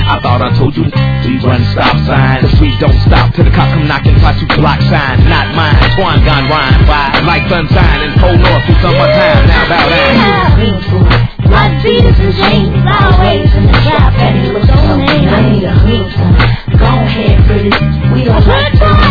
I thought I told you we run stop signs. Cause we don't stop till the cop come knocking, try to block sign. Not mine, Twan gone rhyme by like sunshine and cold north through summertime. Now bow down. Blood beaters and chains, always in the trap, and it was so mean. I need a hood. Go ahead, pretty. We don't like